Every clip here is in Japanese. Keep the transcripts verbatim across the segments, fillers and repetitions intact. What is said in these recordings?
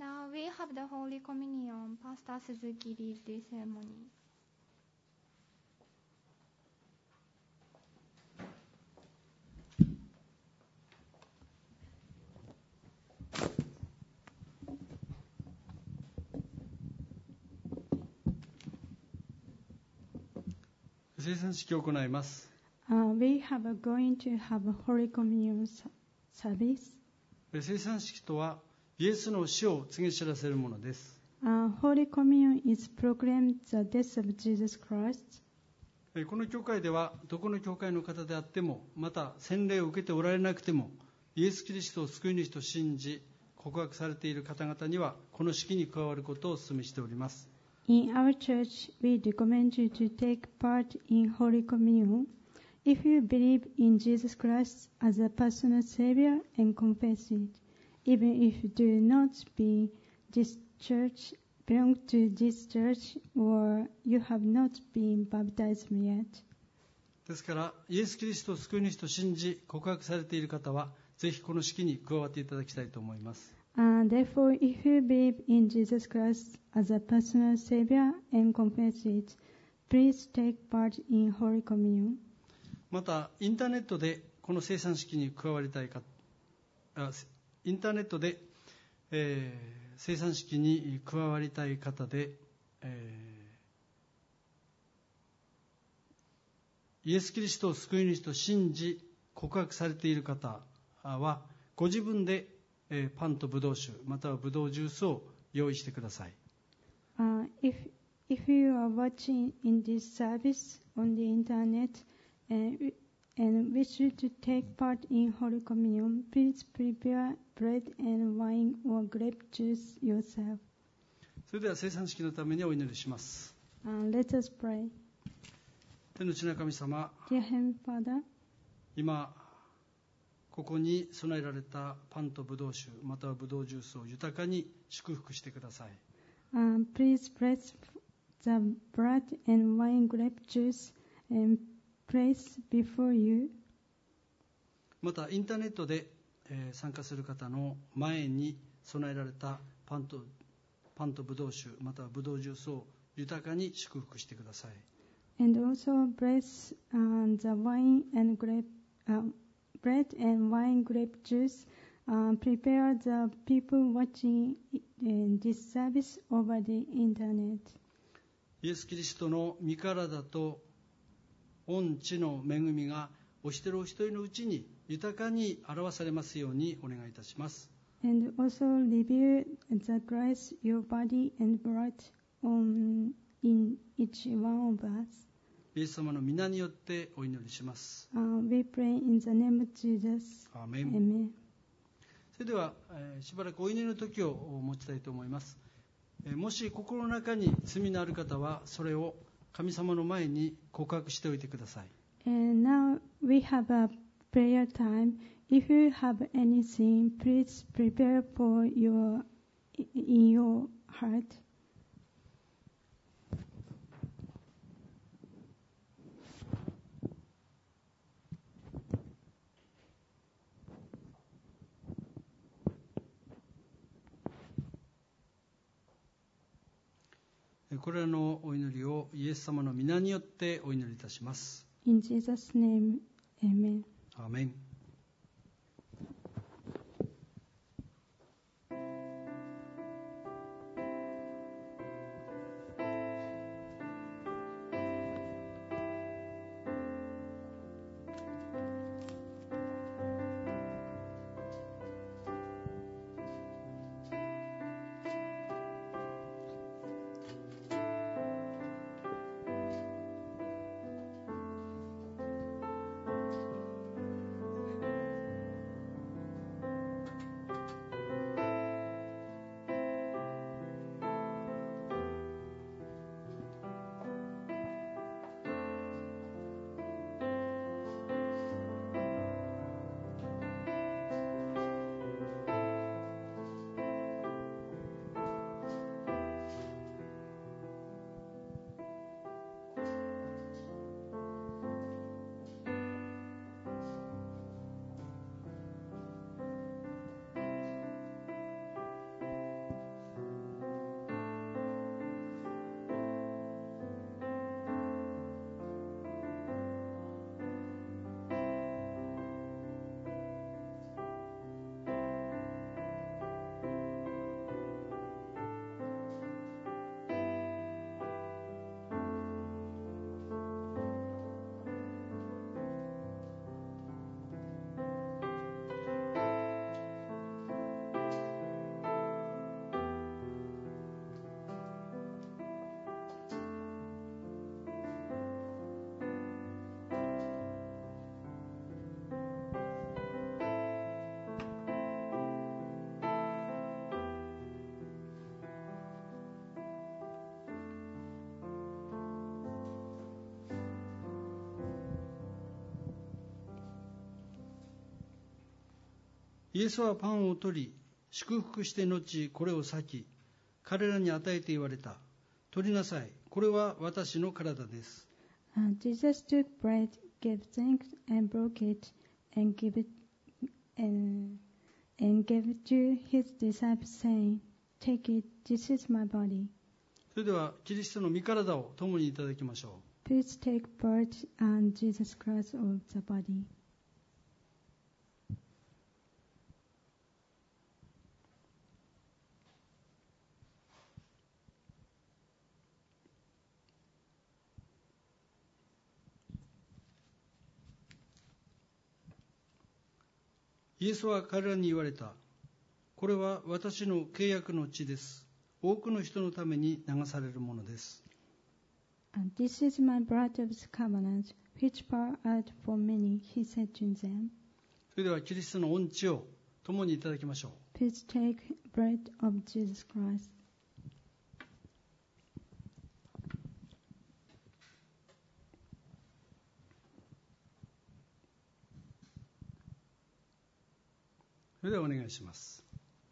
Now we have the Holy Communion. Pastor Suzuki leads the ceremony. 聖餐式を行います。 Uh, we have a going to have a Holy Communion service. 聖餐式とはイエスの死を告げ知らせるものです。 Uh, Holy Communion is proclaimed the death of Jesus Christ. この教会ではどこの教会の方であっても、また洗礼を受けておられなくても、イエス・キリストを救い主と信じ告白されている方々にはこの式に加わることをお勧めしております。 In our church, we recommend you to take part in Holy Communion if you believe in Jesus Christ as a personal Savior and confess it, even if you do not be this church, belong to this church, or you have not been baptized yet. ですから、イエス・キリストを救い主と信じ告白されている方は、ぜひこの式に加わっていただきたいと思います。 Uh, therefore, if you believe in Jesus Christ as a personal Savior and confess it, please take part in Holy Communion. また、インターネットでこの聖餐式に加わりたいか、あインターネットで、えー、聖餐式に加わりたい方で、えー、イエス・キリストを救い主と信じ告白されている方は、ご自分でパンとブドウ酒またはブドウジュースを用意してください。 Uh, if, if you are watching in this service on the internet and, and wish you to take part in Holy Communion, please prepare bread and wine or grape juice yourself. それでは聖餐式のためにお祈りします。 Uh, let us pray. 天の父な神様、 Dear Heavenly Father, 今ここに備えられたパンとブドウ酒またはブドウジュースを豊かに祝福してください。 uh, please bless the bread and wine grape juice and place before you. またインターネットで、えー、参加する方の前に備えられたパンとパンとブドウ酒またはブドウジュースを豊かに祝福してください。 And also bless uh, the wine and grape uh, bread and wine grape juice. Uh, prepare the people watching uh, this service over the internet. イエス・キリストの御体と御地の恵みがお一人お一人のうちに豊かに表されますようにお願いいたします。 And also reveal the Christ, your body and blood on, in each one of us. イエス様の皆によってお祈りします。 Uh, we pray in the name of Jesus. アーメン。 Amen. それでは、えー、しばらくお祈りの時を持ちたいと思います。えー、もし心の中に罪のある方はそれを神様の前に告白しておいてください。 And now we have a prayer time. If you have any sin, please prepare for your in your heart. これらのお祈りをイエス様の皆によってお祈りいたします。 In Jesus' name, Amen. アーメン。 イエスはパンを取り、祝福して後、これを裂き、彼らに与えて言われた。取りなさい。これは私の体です。 And Jesus took bread, gave thanks, and broke it, and gave it, and, and gave it to his disciples, saying, Take it, this is my body. それでは、キリストの御体を共にいただきましょう。 Please take part on Jesus Christ of the body. イエスは彼らに言われた。これは私の契約の血です。多くの人のために流されるものです。 And this is my blood of the covenant, which poured out for many, he said to them. それではキリストの御血を共にいただきましょう。 Please take bread of Jesus Christ. それではお願いします。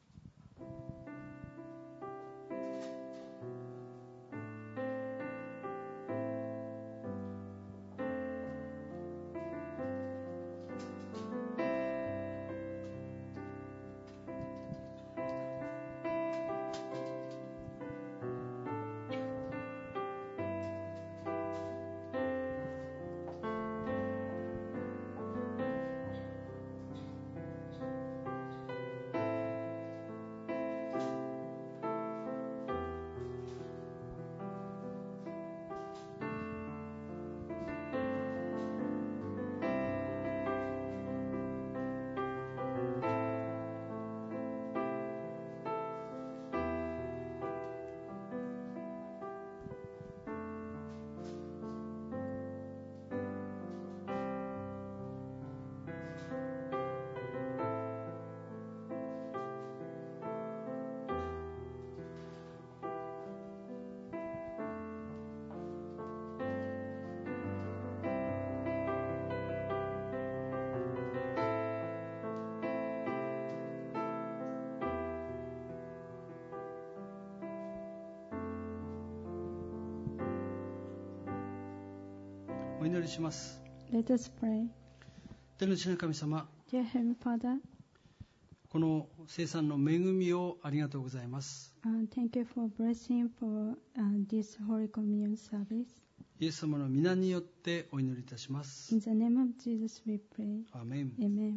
お祈りします。 Let us pray. 天の父の神様、 Dear Heavenly Father, この聖餐の恵みをありがとうございます。 uh, thank you for blessing for uh, this Holy Communion service. イエス様の皆によってお祈りいたします。 In the name of Jesus we pray. アーメン。 Amen.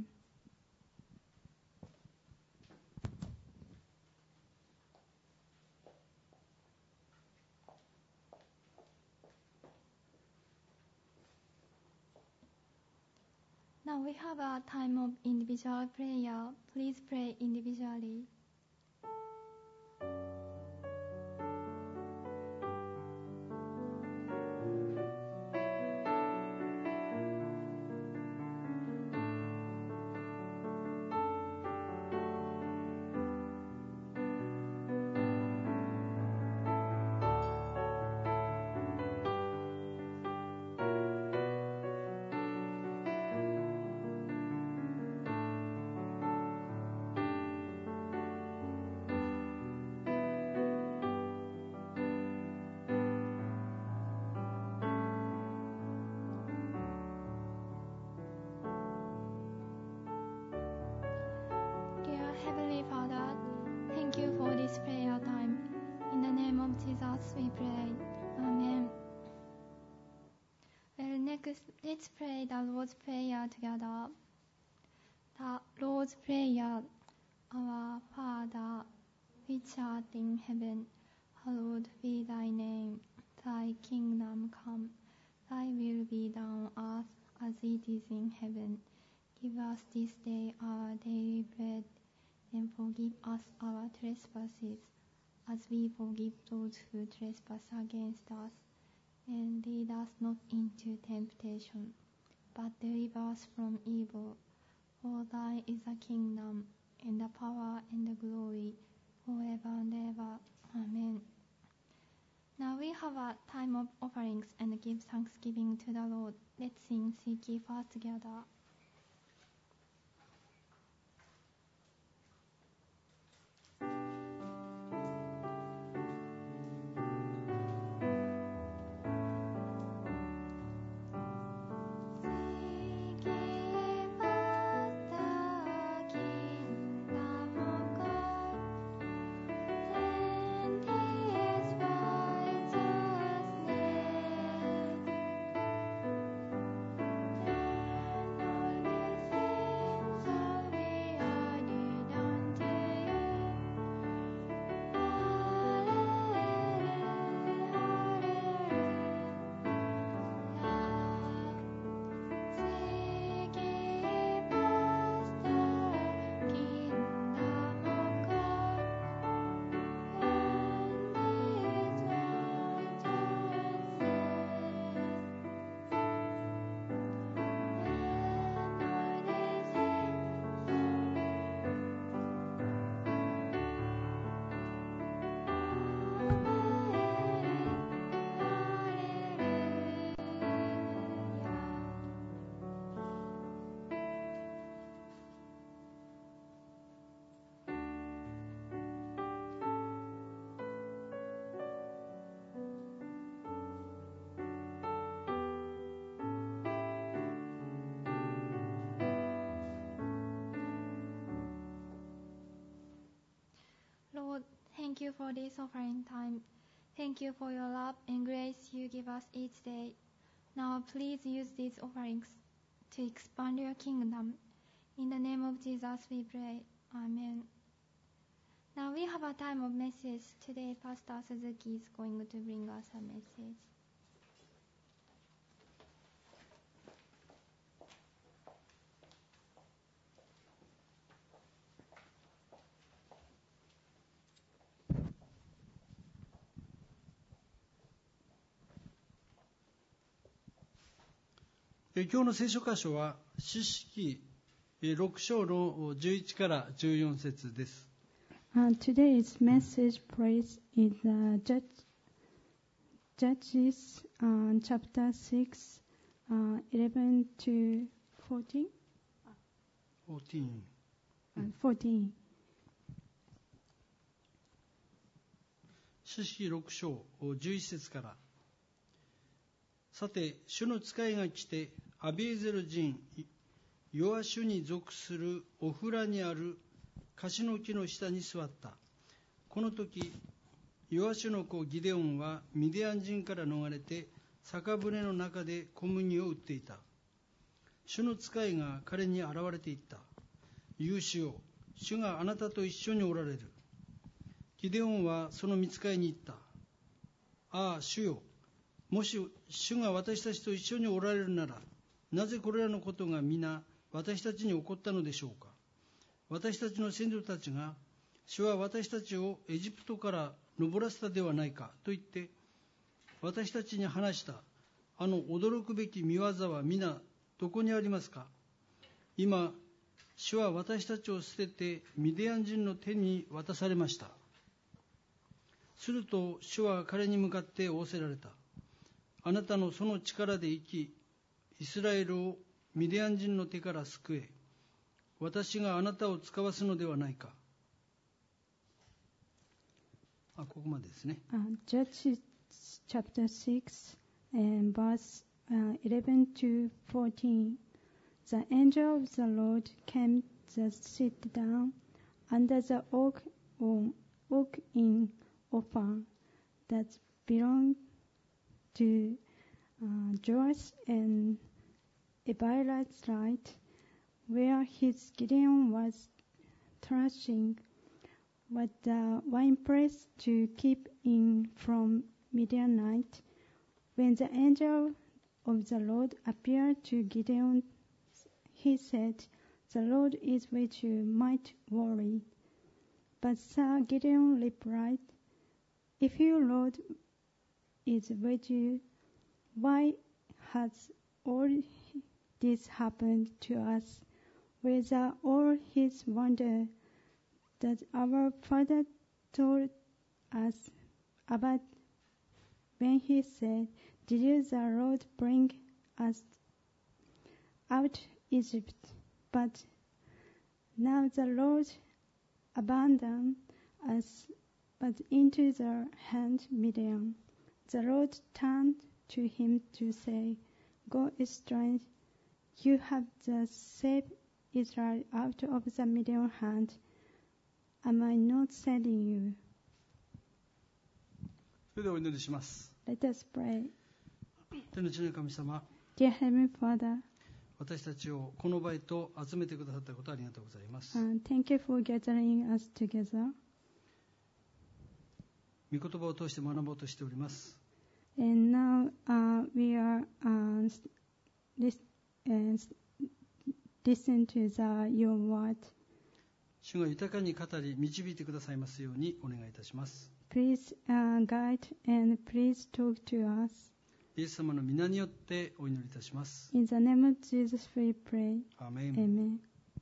Now we have a time of individual prayer. Please pray individually. Dear Heavenly Father, thank you for this prayer time. In the name of Jesus we pray. Amen. Well, next, let's pray the Lord's Prayer together. The Lord's Prayer. Our Father, which art in heaven, hallowed be thy name. Thy kingdom come. Thy will be done on earth as it is in heaven. Give us this day our daily bread, and forgive us our trespasses, as we forgive those who trespass against us. And lead us not into temptation, but deliver us from evil. For thine is the kingdom, and the power, and the glory, forever and ever. Amen. Now we have a time of offerings and give thanksgiving to the Lord. Let's sing Seek Ye First together. Thank you for this offering time. Thank you for your love and grace you give us each day. Now please use these offerings to expand your kingdom. In the name of Jesus we pray. Amen. Now we have a time of message. Today Pastor Suzuki is going to bring us a message. 今日の聖書箇所は詩式ろく章のじゅういちからじゅうよん節です。 Uh, today's message praise is uh, Judge, Judges uh, chapter six, uh, eleven to fourteen. fourteen. Uh, fourteen. 詩式ろく章じゅういち節から。さて、主の使いが来て、アビエゼル人ヨアシュに属するオフラにあるカシの木の下に座った。この時、ヨアシュの子ギデオンはミディアン人から逃れて酒舟の中で小麦を売っていた。主の使いが彼に現れていった。言う主よ、主があなたと一緒におられる。ギデオンはその御使いに言った。ああ、主よ、もし主が私たちと一緒におられるなら、なぜこれらのことが皆私たちに起こったのでしょうか。私たちの先祖たちが、主は私たちをエジプトから登らせたではないかと言って、私たちに話したあの驚くべき見業は皆どこにありますか。今、主は私たちを捨ててミディアン人の手に渡されました。すると主は彼に向かって仰せられた。あなたのその力で生き、イスラエルをミディアン人の手から救え。私があなたを使わすのではないか。あ、ここまでですね。 Uh, Judges chapter six and verse uh, eleven to fourteen. The angel of the Lord came to sit down under the oak, oak in Ophan that belonged to uh, Joash and Evilite light, where his Gideon was threshing with the winepress to keep in from Midianite. When the angel of the Lord appeared to Gideon, he said, "The Lord is with you, mighty warrior." But Sir Gideon replied, "If your Lord is with you, why has all this happened to us? Whether all his wonder that our father told us about when he said, 'Did the Lord bring us out Egypt?' But now the Lord abandoned us, but into the hand Midian. The Lord turned to him to say, 'Go straight. You have just saved Israel out of the Midian hand. Am I not sending you?'" それではお祈りします。 Let us pray. 天の地の神様、 Dear Heavenly Father, 私たちをこの場へと集めてくださったことありがとうございます。 uh, thank you for gathering us together. 御言葉を通して学ぼうとしております。 And now uh, we are uh, lis- uh, listen to the, your word. 主が豊かに語り導いてくださいますようにお願いいたします。 Please uh, guide and please talk to us. イエス様の皆によってお祈りいたします。 In the name of Jesus we pray. アーメン。 Amen.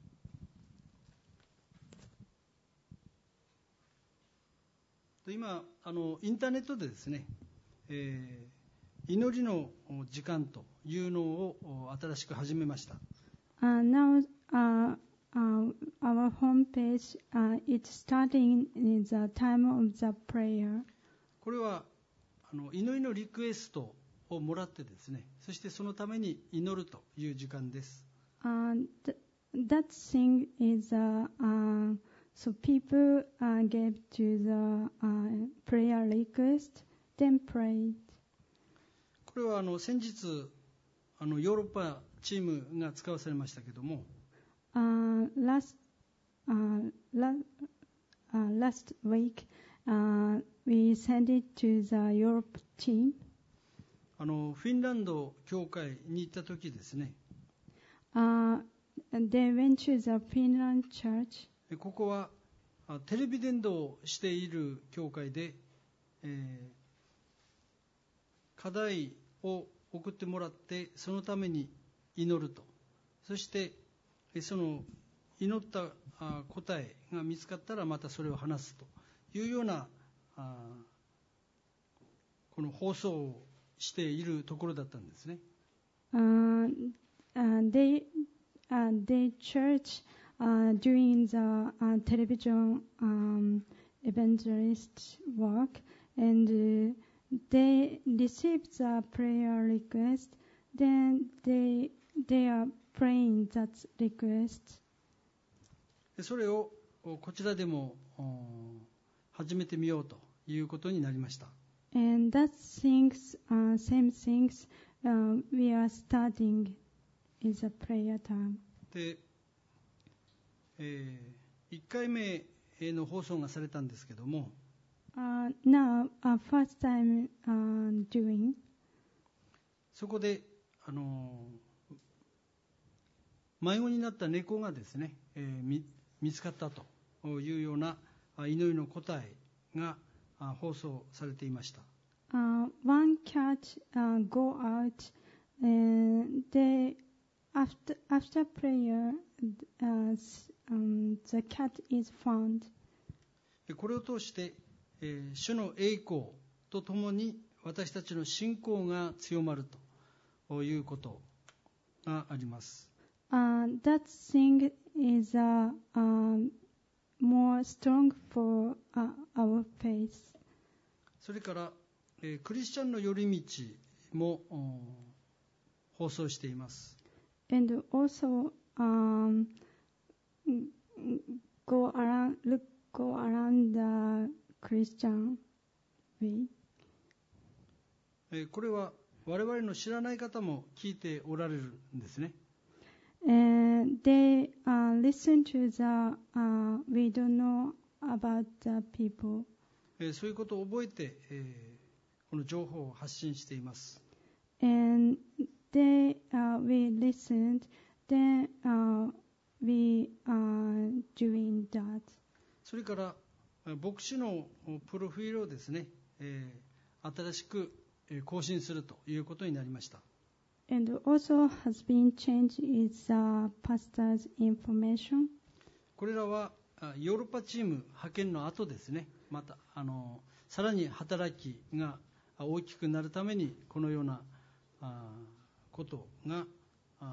今あのインターネットでですね、えー、祈りの時間というのを新しく始めました。 Uh, now uh, uh, our homepage uh, it's starting in the time of the prayer. これはあの祈りのリクエストをもらってですね、そしてそのために祈るという時間です。 Uh, th- that thing is uh, uh, So people uh, gave to the uh, prayer request, then prayed. これはあの先日あのヨーロッパチームが使わされましたけども、 Uh, last, uh, la- uh, last week, uh, we sent it to the Europe team. あのフィンランド教会に行った時ですね、 Uh, and they went to the Finland church. ここはあテレビ伝道をしている教会で、えー課題を送ってもらってそのために祈ると、そしてえその祈ったあ答えが見つかったらまたそれを話すというようなあこの放送をしているところだったんですね。 Uh, uh, they, uh, they church uh, doing the uh, television um, evangelist work, and uh, they received the prayer request. Then they they are praying that request. でそれをおこちらでもお始めてみようということになりました。 And that things, uh, same things, uh, we are starting is a prayer time. で、えー、いっかいめの放送がされたんですけども、 Uh, now, uh, first time uh, doing, そこであの迷子になった猫がですね、えー、見, 見つかったというようなあ祈りの答えがあ放送されていました。 uh, one cat uh, go out, and they after after prayer, uh, s- um, the cat is found. でこれを通して、えー主の栄光とともに私たちの信仰が強まるということがあります。 Uh, that thing is uh, um, more strong for uh, our faith. それから、えークリスチャンの寄り道もお放送しています。 And also um, go around, look, go around the Christian way. えーこれは我々の知らない方も聞いておられるんですね。 And they uh, listen to the, uh, we don't know about the people. えーそういうことを覚えて、えーこの情報を発信しています。 And they, uh, we listened, then uh, we are doing that. それからえー牧師のプロフィールをですね、えー新しくえー更新するということになりました。 And also has been changed is uh, pastor's information. これらはあヨーロッパチーム派遣の後ですね、またあのさらに働きがあ大きくなるためにこのようなあことがあ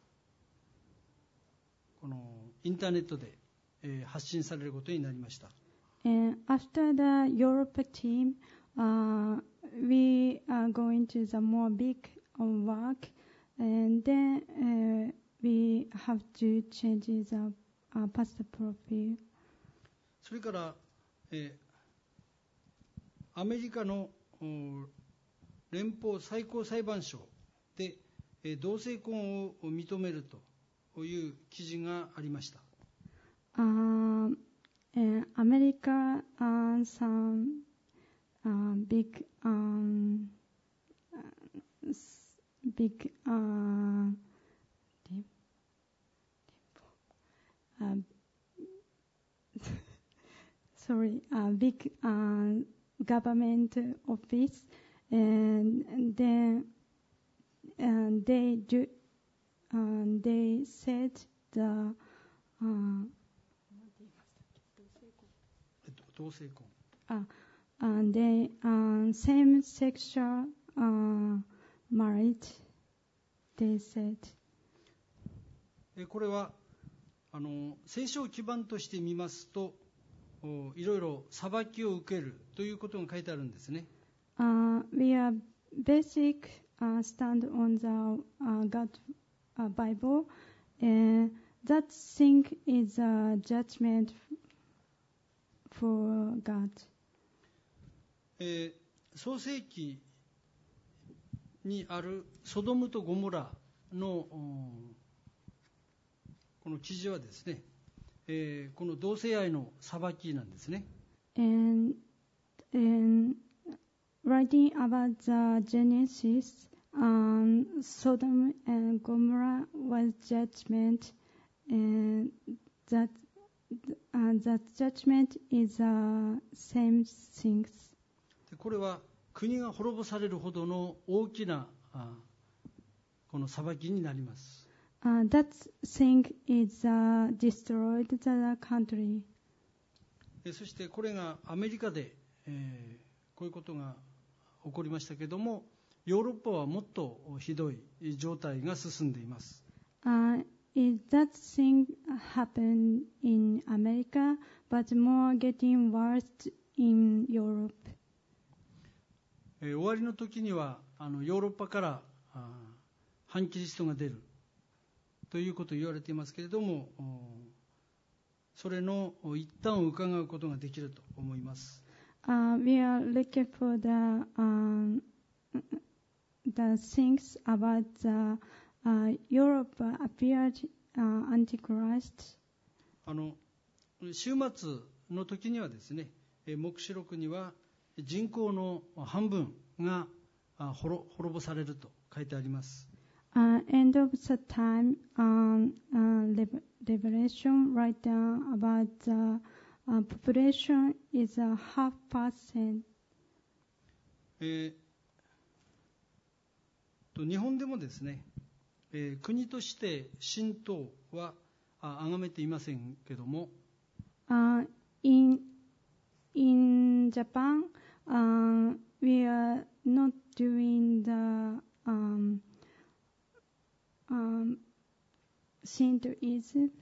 このインターネットで、えー発信されることになりました。 And after the Europe team, uh, we are going to the more big uh, work, and then uh, we have to change the uh, pastor profile. それから、えーアメリカのお連邦最高裁判所で、えー同性婚を認めるという記事がありました。 Um, and America, uh, some uh, big, um, uh, s- big, uh, dim- uh, sorry, uh, big uh, government office, and, and then and they do, um, they said the. Uh, えっと同性婚 Uh, and they um, same-sexual uh, marriage. They said, えこれはあの聖書を基盤として見ますとおいろいろ裁きを受けるということが書いてあるんですね。 uh, "We are basic uh, stand on the uh, God uh, Bible, and that thing is a judgment for God. えー創世記にあるソドムとゴモラのうんこの記事はですね、えーこの同性愛の裁きなんですね。 And, and writing about the Genesis, um, Sodom and Gomorrah was judgment, and that uh, that judgment is the same things. でこれは国が滅ぼされるほどの大きなあこの裁きになります。 Uh, that thing is uh, destroyed the country. でそしてこれがアメリカで、えーこういうことが起こりましたけれども、ヨーロッパはもっとひどい状態が進んでいます。 Uh, it, that thing happened in America, but more getting worse in Europe. えー終わりの時にはあのヨーロッパからあ反キリストが出るということを言われていますけれども、おそれの一端を伺うことができると思います。 Uh, we are looking for the um, the things about the uh, Europe appeared uh, Antichrist. あの週末の時にはですね、えー黙示録には人口の半分があ滅滅ぼされると書いてあります。 Uh, end of the time, um, uh, Rev- Revelation write down about the uh, population is a half percent. えーと日本でもですね、えー国として神道はあ崇めていませんけども、 Uh, in in Japan, uh, we are not doing the um, um, Shintoism.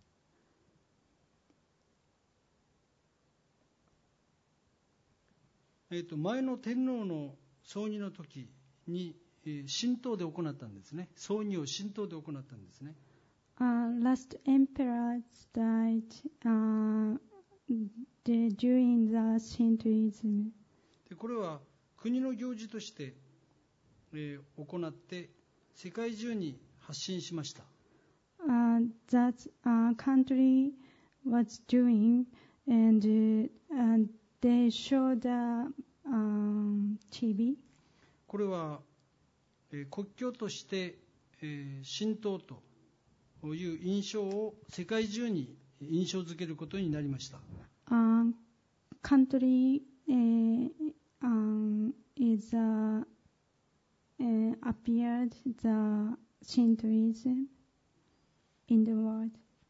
えーと前の天皇の葬儀の時に、えー神道で行ったんですね。葬儀を神道で行ったんですね。 Uh, last emperor died uh, the, during the Shintoism. でこれは国の行事として、えー行って世界中に発信しました。 Uh, that uh, country was doing, and, uh, and they showed the um, T V. これは、えー国教として、えー神道という印象を世界中に印象づけることになりました。 Uh, country uh, um, is uh, uh, appeared the Shintoism in the world.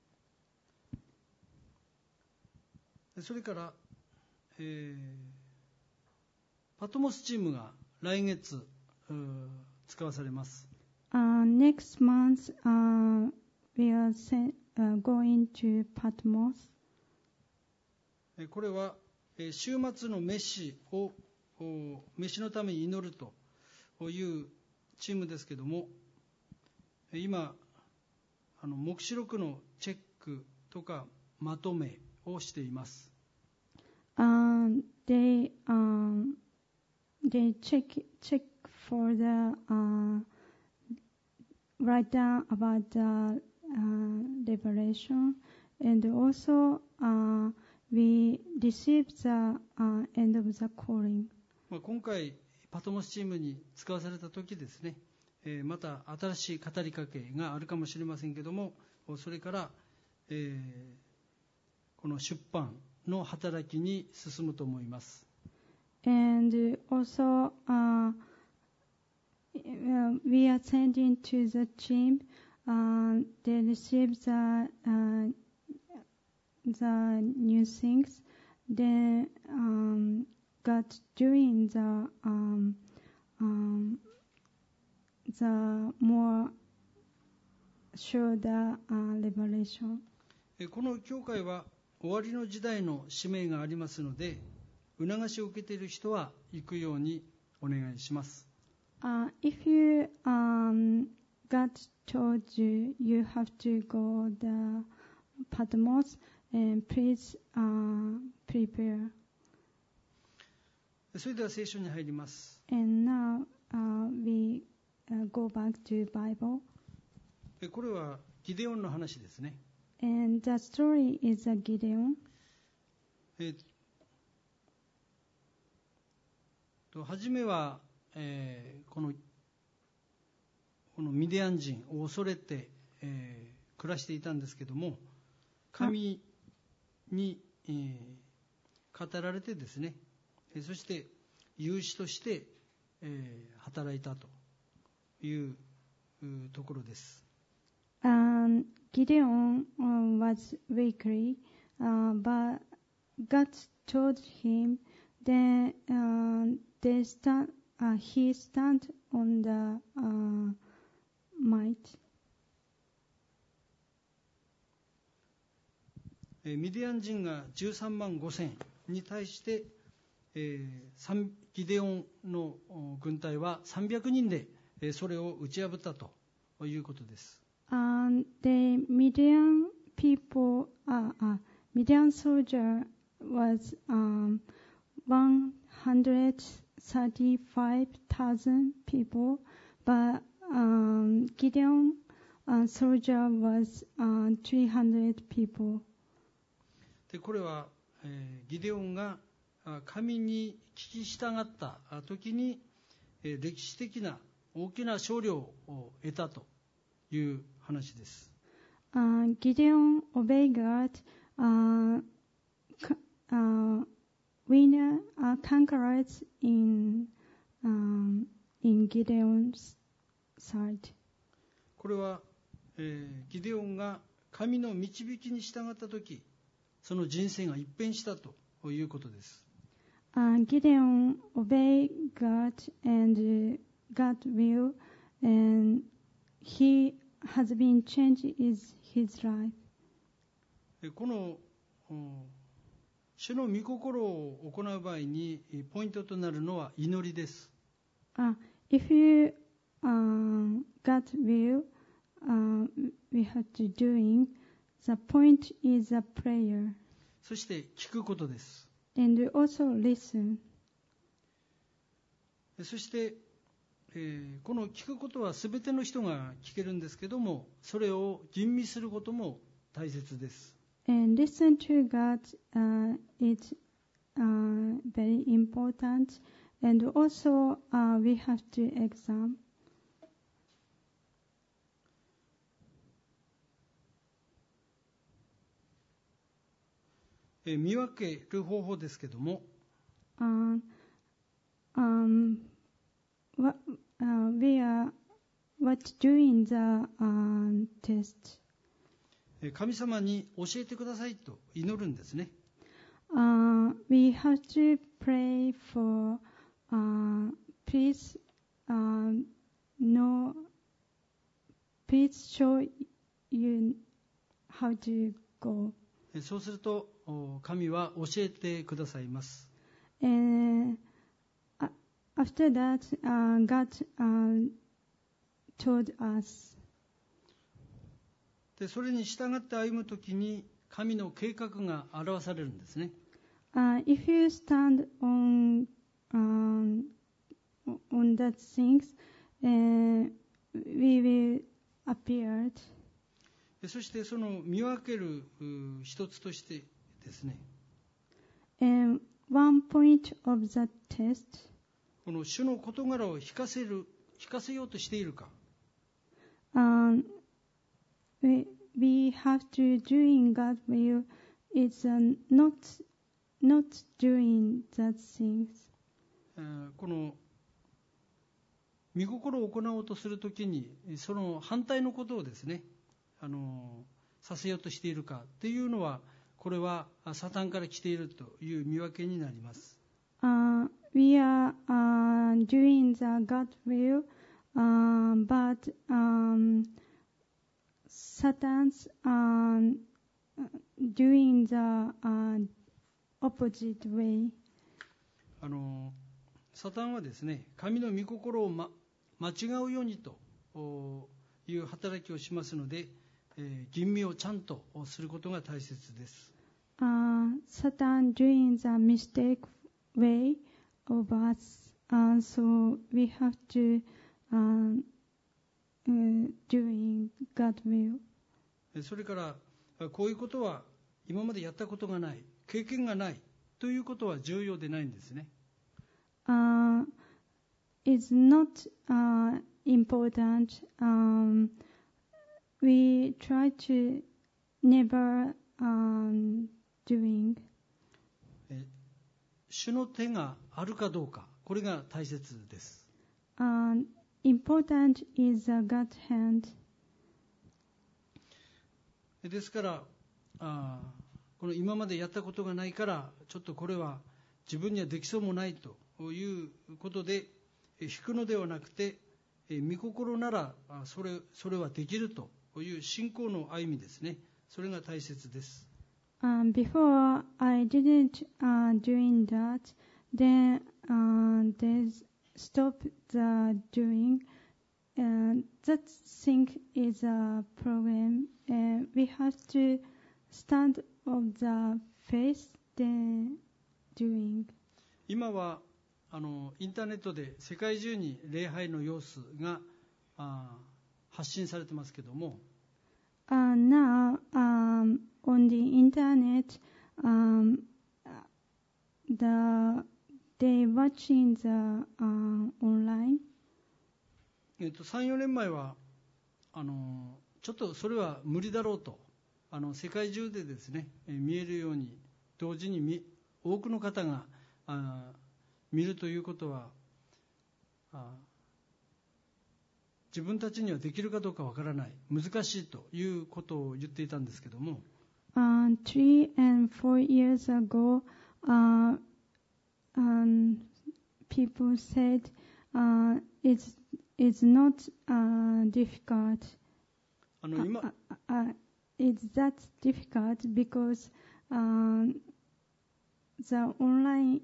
でそれから、えーパトモスチームが来月うー使わされます。 Uh, next month, uh, we are sent, uh, going to Patmos. えーこれは、えー週末の飯をお飯のために祈るというチームですけども、えー今あの黙示録のチェックとかまとめをしています。 Um, they um, they check check for the uh, write down about the uh, revelation, and also uh, we receive the uh, end of the calling. まあ、今回パトモスチームに使わされた時ですね、えーまた新しい語りかけがあるかもしれませんけども、それから、えーこの出版の働きに進むと思います。 And also, uh, uh, we are sending to the team. Uh, they receive the uh, the new things. Then um, God doing the um, um, the more show the uh, revelation. えーこの教会は終わりの時代の使命がありますので、促しを受けている人は行くようにお願いします。 Uh, if you um, God told you you have to go the Patmos, and please uh, prepare. それでは聖書に入ります。 And now uh, we uh, go back to Bible. これはギデオンの話ですね。 And the story is a Gideon. えーと初めは、えー、このこのミディアン人を恐れて、えー、暮らしていたんですけども、神に、えー、語られてですね、えー、そして勇士として、えー、働いたというところです。 Um, Gideon uh, was weakly, uh, but God told him that uh, they stand, uh, he stand on the uh, might. ミディアン人がじゅうさんまんごせんに対して、えー、ギデオンの軍隊はさんびゃくにんで、えー、それを打ち破ったということです。 Um, the Midian people, uh, uh, Midian soldier was um, one hundred thirty-five thousand people, but um, Gideon uh, soldier was uh, three hundred people. でこれは、えー、ギデオンが神に聞き従った時に、えー、歴史的な大きな勝利を得たという話です。 Uh, Gideon obeyed God, uh, uh, winner, uh, conquerors in, um, in Gideon's side. これは、えー、ギデオンが神の導きに従ったとき、その人生が一変したということです。 Uh, Gideon obeyed God and uh, God will, and he has been changed in his life. この主の御心を行う場合にポイントとなるのは祈りです。 Uh, if you uh, God will, uh, we have to doing. The point is a prayer. そして聞くことです。 And also listen. そして、えー、この聞くことはすべての人が聞けるんですけども、それを吟味することも大切です。 And listen to God, uh, it's uh, very important. And also uh, we have to examine. え見分ける方法ですけども、 Uh, um, what, uh, we are what doing the uh, test. 神様に教えてくださいと祈るんですね。 Uh, we have to pray for, uh, please, uh, no, please show you how to go. そうすると神は教えてくださいます。 And uh, after that, uh, God uh, told us. でそれに従って歩むときに神の計画が表されるんですね。 Uh, if you stand on um, on that things, uh, we will appear. でそしてその見分ける一つとしてですね。 And one point of the test. この主の事柄を聞かせる聞かせようとしているか。 Um, we we have to doing God will. It's uh, not not doing that things. この御心を行おうとするときにその反対のことをですね、あのさせようとしているかっていうのは、これはサタンから来ているという見分けになります。 Uh, we are uh, doing the God will, uh, but um, Satan's um, doing the uh, opposite way. あのサタンはですね、神の御心を、ま、間違うようにという働きをしますので、えー、吟味をちゃんとすることが大切です。 uh, Satan doing the mistake way of us, uh, so we have to uh, uh, doing God will. それからこういうことは今までやったことがない、経験がないということは重要でないんですね。 Uh, it's not uh, important. Um, we try to never um, doing. 主の手があるかどうか、これが大切です。 Uh, important is a God hand. ですからあこの今までやったことがないからちょっとこれは自分にはできそうもないということで引くのではなくて、御心ならそれ、それはできるという信仰の歩みですね。それが大切です。 Um, before I didn't uh, doing that, then uh, they stop the doing. Uh, that thing is a problem. Uh, we have to stand of the faith, then doing. 今はあのインターネットで世界中に礼拝の様子があ発信されてますけども、 Uh, now, um, on the internet, um, the they watching the uh, online. えっと、さん、よねんまえはあのちょっとそれは無理だろうと、あの世界中でですね見えるように同時に見多くの方があ見るということはあ自分たちにはできるかどうかわからない、難しいということを言っていたんですけども、 Uh, three and four years ago, uh, um, people said uh, it's it's not uh, difficult. あの今 Uh, uh, uh, it's that difficult because uh, the online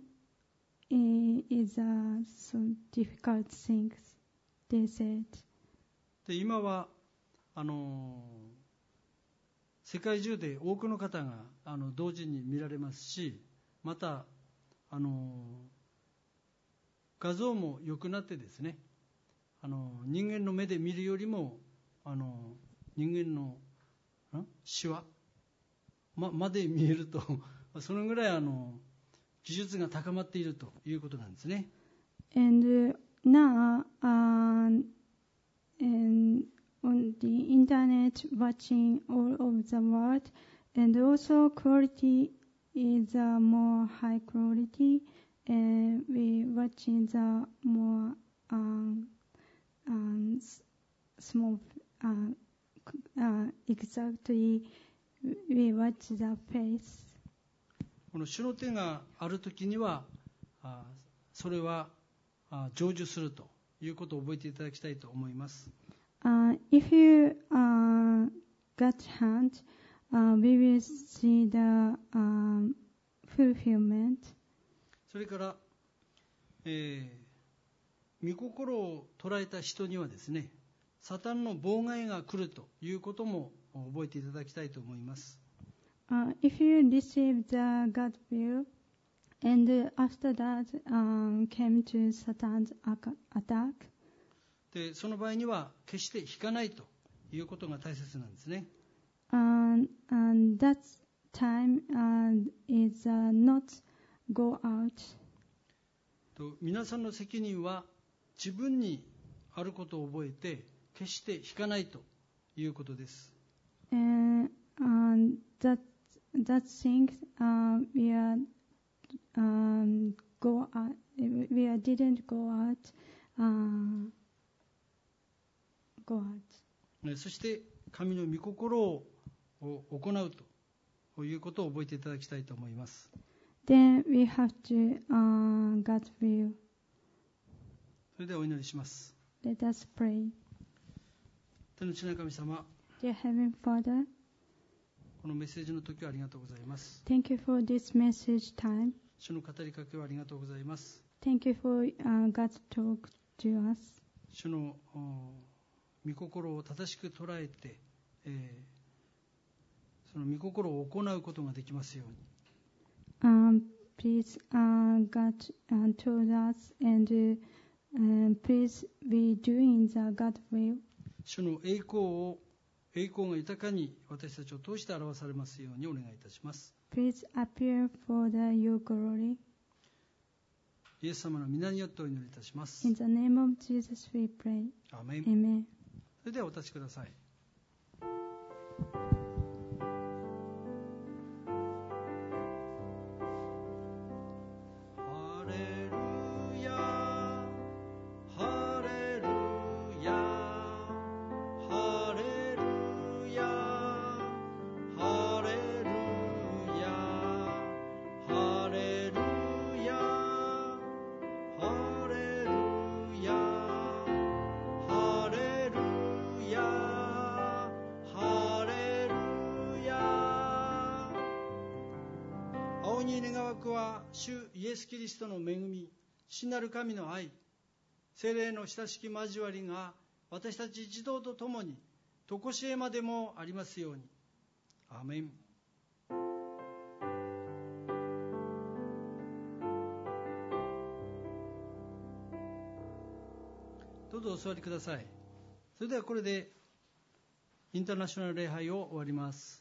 is a so difficult things. They said. で今はあの世界中で多くの方があの同時に見られますし、またあの画像も良くなってですね、あの人間の目で見るよりもあの人間の視話 ま, まで見えるとそのぐらいあの技術が高まっているということなんですね。 And uh, now, uh, and on the internet, watching all of the world, and also quality is uh, more high quality, and we watching the more um, um, small, uh, uh, exactly we watch the face. この主の手があるときにはあそれはあ成就するということを覚えていただきたいと思います。 Uh, if you uh, got hand, uh, we will see the um, fulfillment. それから、えー、御心を捉えた人にはですね、サタンの妨害が来るということも覚えていただきたいと思います。 Uh, if you receive the God will, and after that um, came to Satan's attack, でその場合には決して引かないということが大切なんですね。 and, and that time uh, is uh, not go out. と皆さんの責任は自分にあることを覚えて決して引かないということです。 And um, that that thing uh, we are um, go out, we are didn't go out, uh, go out. そして神の御心を行うということを覚えていただきたいと思います。 Then we have to uh, God will. それではお祈りします。 Let us pray. 天の父なる神様、 Dear Heavenly Father, このメッセージの時はありがとうございます。 thank you for this message time. 主の語りかけをありがとうございます。 Thank you for uh, God's talk to us. 主の御心を正しく捉えて、えーその御心を行うことができますように。 Um, please, uh, God uh, told us, and uh, please be doing the God will. 主の栄光を、栄光が豊かに私たちを通して表されますようにお願いいたします。 Please appear for the, your glory. イエス様の皆によってお祈りいたします。 In the name of Jesus we pray. アーメン。 Amen. それではお立ちください。主イエス・キリストの恵み、父なる神の愛、聖霊の親しき交わりが私たち一同と共に常しえまでもありますように。アーメン。どうぞお座りください。それではこれでインターナショナル礼拝を終わります。